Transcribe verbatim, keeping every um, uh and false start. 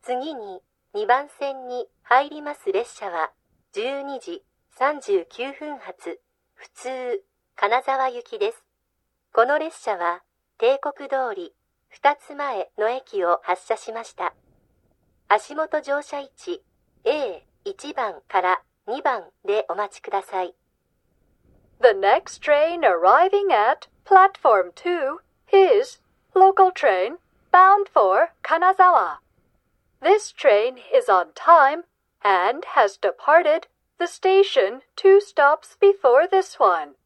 次ににばん線に入ります列車はじゅうにじさんじゅうきゅうふん発普通金沢行きです。この列車は帝国通りふたつまえの駅を発車しました。足元乗車位置 エーいち 番からにばんでお待ちください。 The next train arriving at platform two is local train bound for Kanazawa. This train is on time and has departed the station two stops before this one.